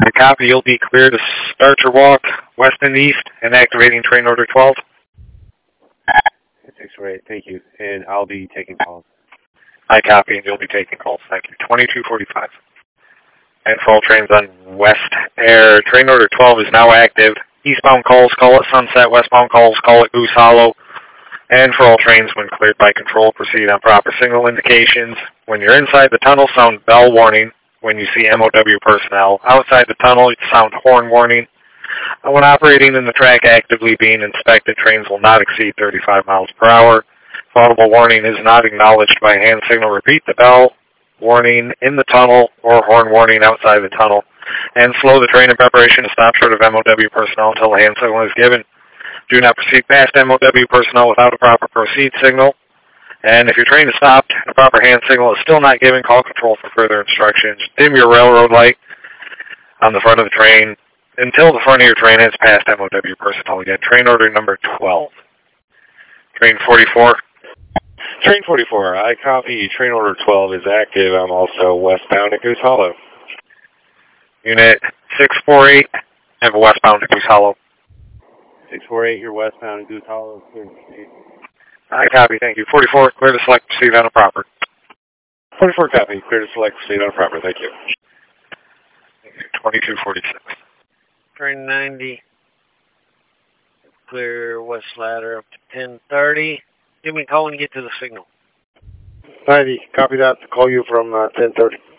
I copy. You'll be clear to start your walk west and east and activating train order 12. 648, thank you. And I'll be taking calls. I copy, and you'll be taking calls. Thank you. 2245. And for all trains on West Air, train order 12 is now active. Eastbound calls, call it Sunset. Westbound calls, call it Goose Hollow. And for all trains, when cleared by control, proceed on proper signal indications. When you're inside the tunnel, sound bell warning when you see MOW personnel. Outside the tunnel, sound horn warning. When operating in the track actively being inspected, trains will not exceed 35 miles per hour. If audible warning is not acknowledged by hand signal, repeat the bell warning in the tunnel or horn warning outside the tunnel, and slow the train in preparation to stop short of MOW personnel until the hand signal is given. Do not proceed past MOW personnel without a proper proceed signal. And if your train is stopped and a proper hand signal is still not given, call control for further instructions. Dim your railroad light on the front of the train until the front of your train has passed MOW personnel. Again, train order number 12. Train 44. Train 44, I copy. Train order 12 is active. I'm also westbound at Goose Hollow. Unit 648, have a westbound at Goose Hollow. 648, you're westbound at Goose Hollow. Clear to proceed. I copy, thank you. 44, clear to select, proceed on a proper. 44 copy, clear to select, proceed on a proper. Thank you. 2246. Train 90, clear west ladder up to 1030. Give me a call when you get to the signal. 90, copy that. Call you from 1030.